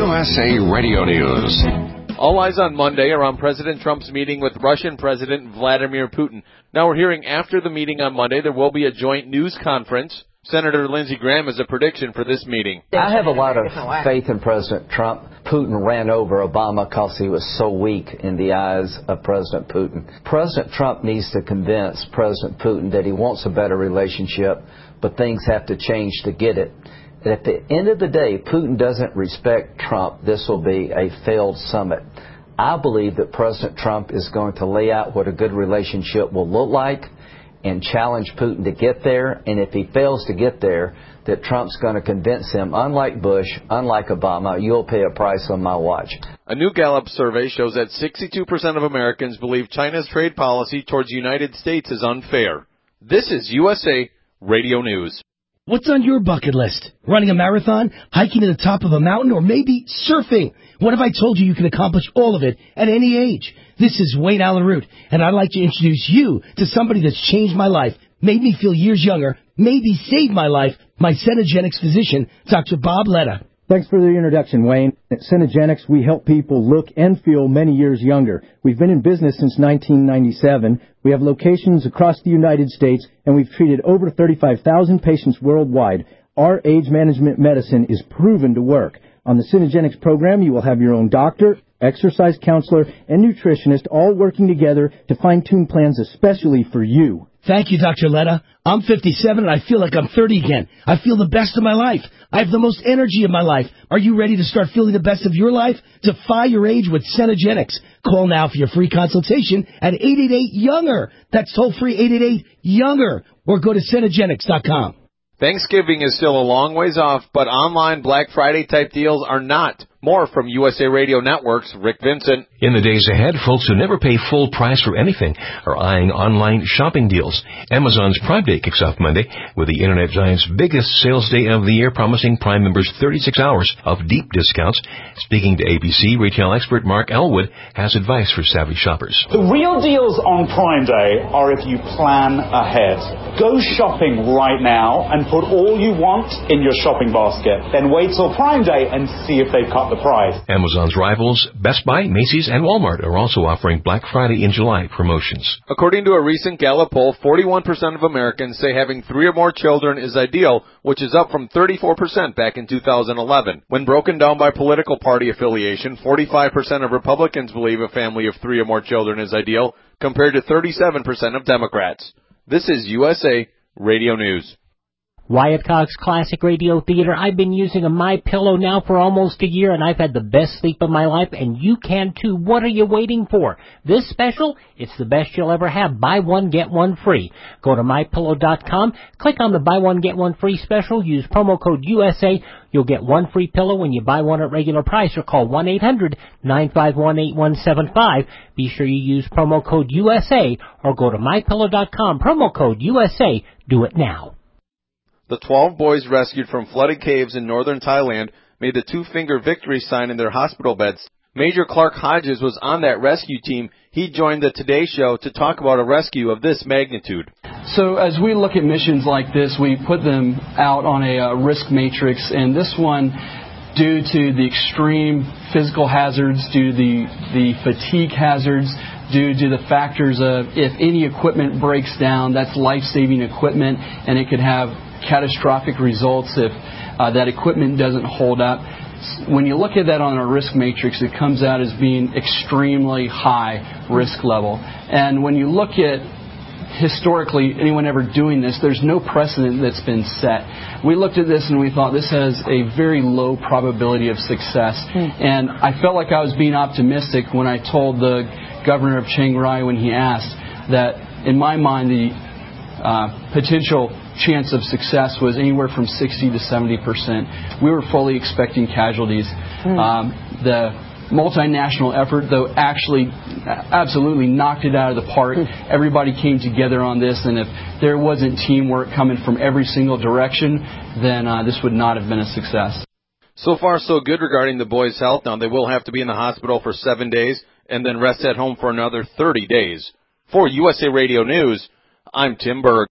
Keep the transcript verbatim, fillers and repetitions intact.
U S A Radio News. All eyes on Monday are on President Trump's meeting with Russian President Vladimir Putin. Now we're hearing after the meeting on Monday there will be a joint news conference. Senator Lindsey Graham has a prediction for this meeting. I have a lot of faith in President Trump. Putin ran over Obama because he was so weak in the eyes of President Putin. President Trump needs to convince President Putin that he wants a better relationship, but things have to change to get it. And at the end of the day, Putin doesn't respect Trump. This will be a failed summit. I believe that President Trump is going to lay out what a good relationship will look like and challenge Putin to get there. And if he fails to get there, that Trump's going to convince him, unlike Bush, unlike Obama, you'll pay a price on my watch. A new Gallup survey shows that sixty-two percent of Americans believe China's trade policy towards the United States is unfair. This is U S A Radio News. What's on your bucket list? Running a marathon, hiking to the top of a mountain, or maybe surfing? What if I told you you can accomplish all of it at any age? This is Wayne Allen Root, and I'd like to introduce you to somebody that's changed my life, made me feel years younger, maybe saved my life, my Cenegenics physician, Doctor Bob Letta. Thanks for the introduction, Wayne. At Cenegenics, we help people look and feel many years younger. We've been in business since nineteen ninety-seven. We have locations across the United States, and we've treated over thirty-five thousand patients worldwide. Our age management medicine is proven to work. On the Cenegenics program, you will have your own doctor, exercise counselor, and nutritionist all working together to fine-tune plans especially for you. Thank you, Doctor Letta. I'm fifty-seven and I feel like I'm thirty again. I feel the best of my life. I have the most energy of my life. Are you ready to start feeling the best of your life? Defy your age with Cenegenics. Call now for your free consultation at eight eight eight, younger. That's toll-free eight eight eight, younger. Or go to Cenegenics dot com. Thanksgiving is still a long ways off, but online Black Friday type deals are not. More from U S A Radio Network's Rick Vincent. In the days ahead, folks who never pay full price for anything are eyeing online shopping deals. Amazon's Prime Day kicks off Monday with the Internet giant's biggest sales day of the year, promising Prime members thirty-six hours of deep discounts. Speaking to A B C, retail expert Mark Elwood has advice for savvy shoppers. The real deals on Prime Day are if you plan ahead. Go shopping right now and put all you want in your shopping basket. Then wait till Prime Day and see if they've cut the price. Amazon's rivals, Best Buy, Macy's, and Walmart are also offering Black Friday in July promotions. According to a recent Gallup poll, forty-one percent of Americans say having three or more children is ideal, which is up from thirty-four percent back in two thousand eleven. When broken down by political party affiliation, forty-five percent of Republicans believe a family of three or more children is ideal, compared to thirty-seven percent of Democrats. This is U S A Radio News. Wyatt Cox Classic Radio Theater. I've been using a MyPillow now for almost a year, and I've had the best sleep of my life, and you can too. What are you waiting for? This special, it's the best you'll ever have. Buy one, get one free. Go to my pillow dot com, click on the buy one, get one free special, use promo code U S A. You'll get one free pillow when you buy one at regular price, or call one eight hundred, nine five one, eight one seven five. Be sure you use promo code U S A, or go to my pillow dot com, promo code U S A. Do it now. The twelve boys rescued from flooded caves in northern Thailand made the two-finger victory sign in their hospital beds. Major Clark Hodges was on that rescue team. He joined the Today Show to talk about a rescue of this magnitude. So as we look at missions like this, we put them out on a uh, risk matrix, and this one, due to the extreme physical hazards, due to the, the fatigue hazards, due to the factors of if any equipment breaks down, that's life-saving equipment, and it could have catastrophic results if uh, that equipment doesn't hold up. When you look at that on a risk matrix, it comes out as being extremely high risk level. And when you look at historically anyone ever doing this, there's no precedent that's been set. We looked at this and we thought this has a very low probability of success. Mm. And I felt like I was being optimistic when I told the governor of Chiang Rai when he asked that, in my mind, the uh, potential chance of success was anywhere from sixty to seventy percent. We were fully expecting casualties. Mm. Um, the multinational effort, though, actually absolutely knocked it out of the park. Mm. Everybody came together on this, and if there wasn't teamwork coming from every single direction, then uh, this would not have been a success. So far, so good regarding the boys' health. Now, they will have to be in the hospital for seven days and then rest at home for another thirty days. For U S A Radio News, I'm Tim Berg.